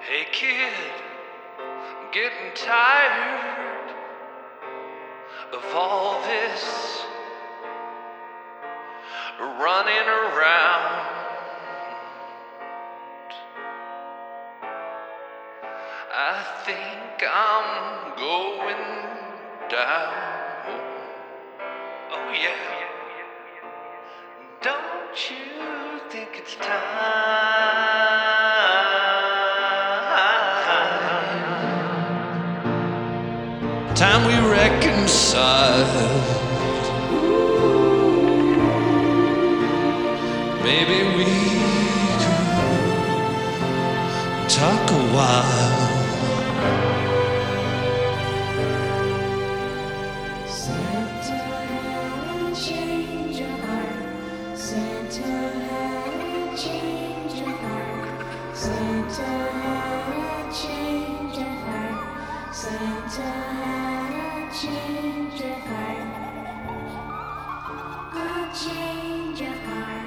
Hey kid, I'm getting tired of all this running around. I think I'm going down. Oh yeah. Don't you think it's time we reconcile? Maybe we could talk a while. Santa had changed your heart. Santa had changed your heart. Santa had changed your heart. Santa had changed your heart. I'll change your heart.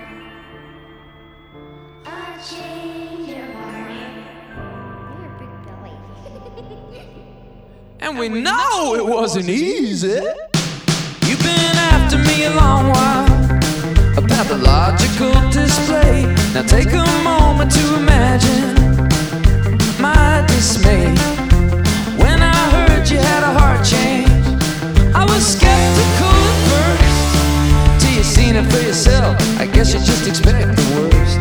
I'll change your heart. You're a big belly. And we know it wasn't easy. You've been after me a long while, a pathological display. Now take a moment to imagine my dismay when I heard you had a heart change. I was skeptical at first, till you seen it for yourself. I guess you just expect the worst.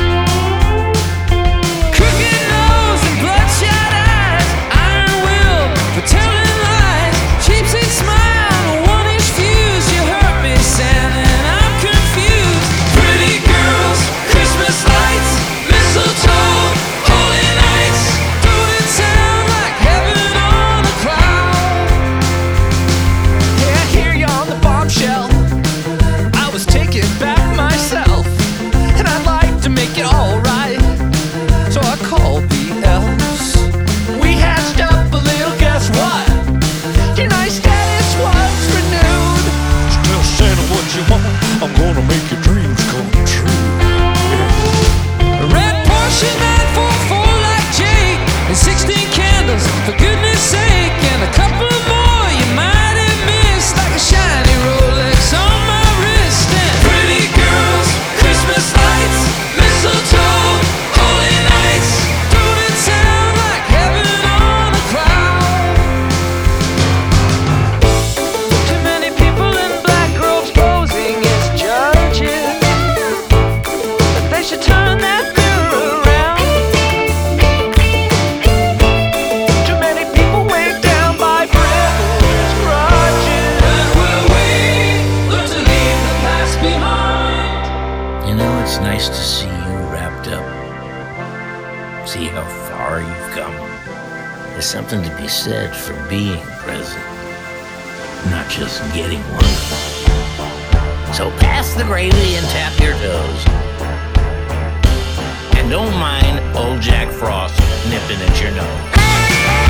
Crooked nose and bloodshot eyes, iron will for telling lies, cheap seat smile, one-ish fuse. You hurt me, Santa, and I'm confused. Pretty girls, Christmas lights, mistletoe, holy nights. Don't it sound like heaven on a cloud? Yeah, I hear you on the bombshell. I was taken back myself, and I'd like to make it all right. So I called the elves. We hatched up a little, guess what? Your nice status was renewed. Just tell Santa what you want. I'm gonna make your dreams come true. A red Porsche 944 like Jake, and 16 candles, for goodness sake, and a couple more you might have missed, like a shiny Rolex on my wrist. And pretty girls, Christmas lights, mistletoe, holy nights. Don't it sound like heaven on a cloud? Too many people in black robes posing as judges, but they should turn that mirror around. Too many people weighed down by frivolous grudges. When will we learn to leave the past behind? You know, it's nice to see you wrapped up. See how far you've come. There's something to be said for being present, not just getting one. So pass the gravy and tap your toes. And don't mind old Jack Frost nipping at your nose.